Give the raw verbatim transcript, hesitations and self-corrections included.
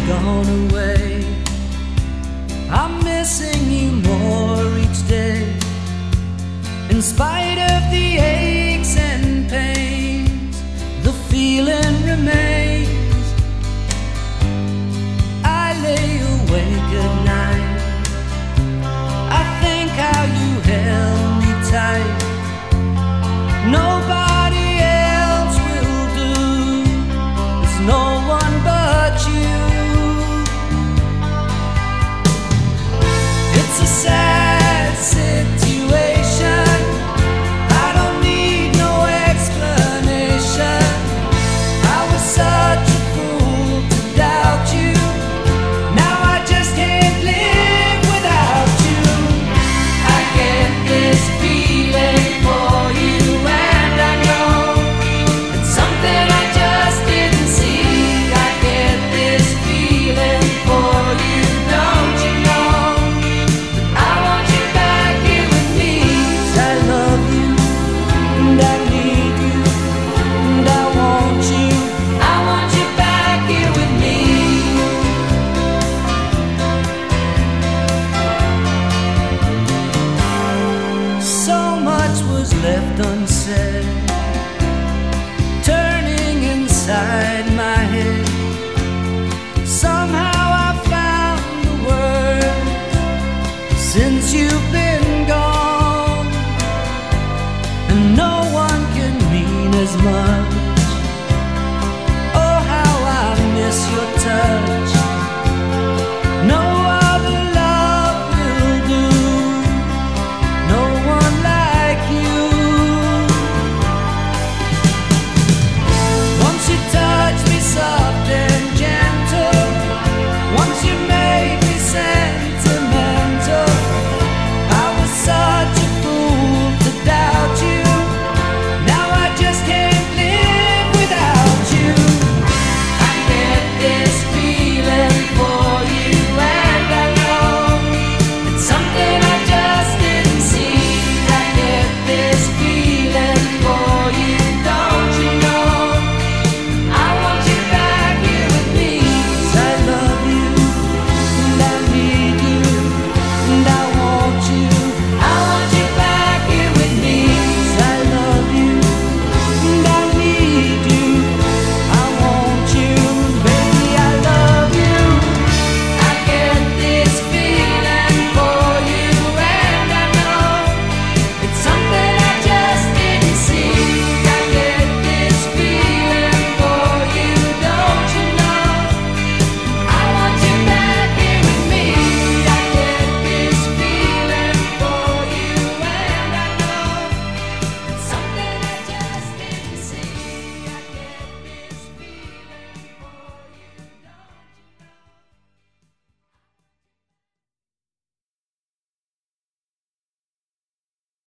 gone away. I'm missing you more each day. In spite of the aches and pains, the feeling remains. I lay awake at night. I think how you held me tight. Nobody else will do. There's no one but you.